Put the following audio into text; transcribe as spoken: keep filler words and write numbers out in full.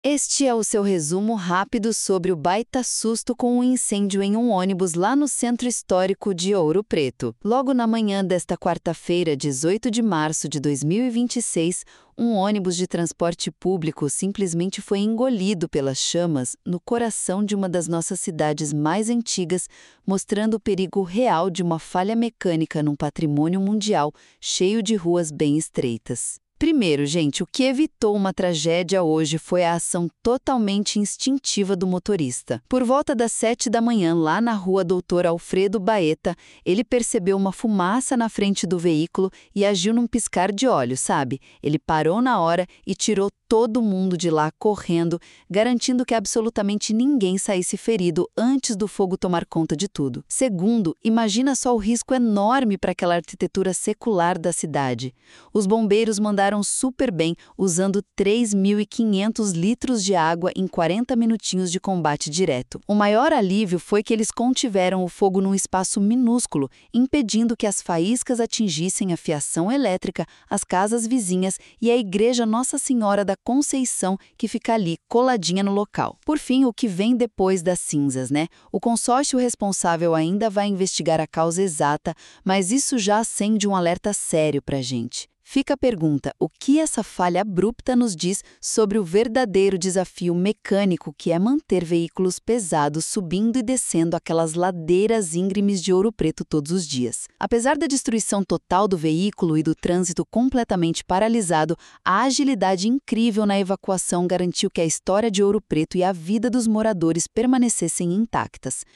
Este é o seu resumo rápido sobre o baita susto com um incêndio em um ônibus lá no Centro Histórico de Ouro Preto. Logo na manhã desta quarta-feira, dezoito de março de dois mil e vinte e seis, um ônibus de transporte público simplesmente foi engolido pelas chamas no coração de uma das nossas cidades mais antigas, mostrando o perigo real de uma falha mecânica num patrimônio mundial cheio de ruas bem estreitas. Primeiro, gente, o que evitou uma tragédia hoje foi a ação totalmente instintiva do motorista. Por volta das sete da manhã, lá na rua Doutor Alfredo Baeta, ele percebeu uma fumaça na frente do veículo e agiu num piscar de olhos, sabe? Ele parou na hora e tirou todo mundo de lá correndo, garantindo que absolutamente ninguém saísse ferido antes do fogo tomar conta de tudo. Segundo, imagina só o risco enorme para aquela arquitetura secular da cidade. Os bombeiros mandaram super bem, usando três mil e quinhentos litros de água em quarenta minutinhos de combate direto. O maior alívio foi que eles contiveram o fogo num espaço minúsculo, impedindo que as faíscas atingissem a fiação elétrica, as casas vizinhas e a igreja Nossa Senhora da Conceição, que fica ali, coladinha no local. Por fim, o que vem depois das cinzas, né? O consórcio responsável ainda vai investigar a causa exata, mas isso já acende um alerta sério pra gente. Fica a pergunta, o que essa falha abrupta nos diz sobre o verdadeiro desafio mecânico que é manter veículos pesados subindo e descendo aquelas ladeiras íngremes de Ouro Preto todos os dias? Apesar da destruição total do veículo e do trânsito completamente paralisado, a agilidade incrível na evacuação garantiu que a história de Ouro Preto e a vida dos moradores permanecessem intactas.